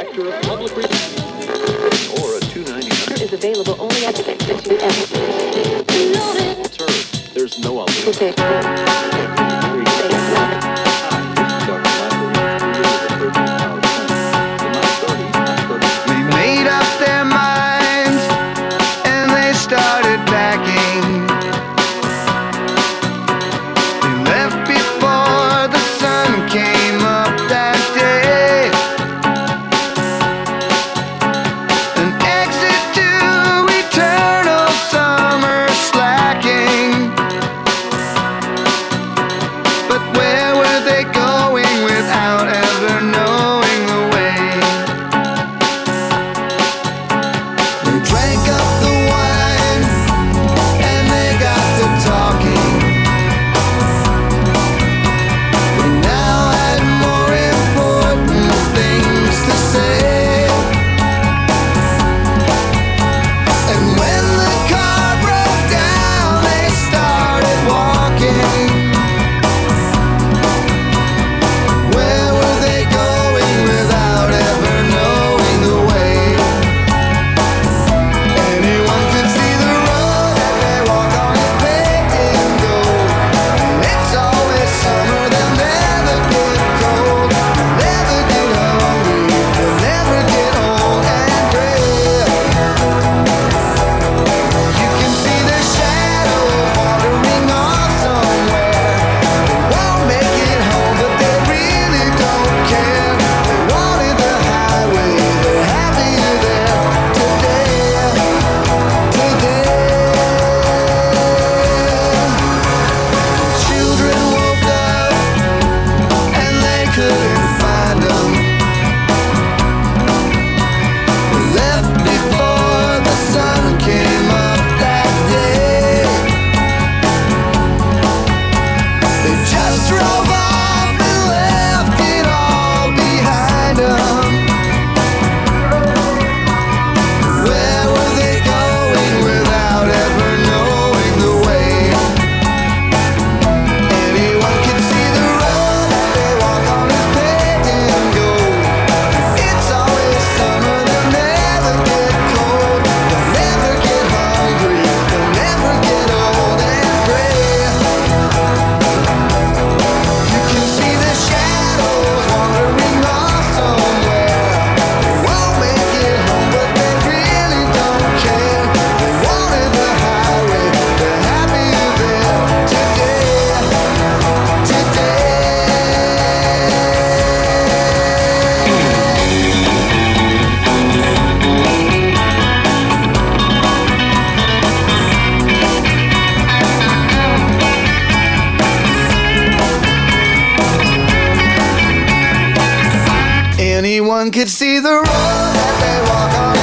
Director of Public Relations, or a 299 is available only at the Sir, there's no other. Okay. They made up their minds and they started packing. They left before the sun came up that day. An exit to eternal summer slacking. But where were they going without ever knowing the way? They drank up the wine and they got to talking. They now had more important things to say. And when the car broke down, they started walking. Where were they going without ever knowing the way? Anyone could see the road that they walk on is paved in gold. And it's always summer, they'll never get cold. They'll never get hungry, they'll never get old and gray. You can see their shadows wandering off somewhere. They won't make it home, but they really don't care. They wanted the highway, they're happier there today. Children woke up and they couldn't find them. They left before the sun came up that day. They just drove off and left it all behind them. Where were they going without ever knowing the way? Anyone can see the road that they walk on is paved in gold. It's always summer, they'll never get cold. They'll never get hungry, they'll never get old and gray. You can see the shadows wandering off somewhere. They won't make it home, but they really don't care. They wanted the highway, they're happier there today. Anyone could see the road that they walk on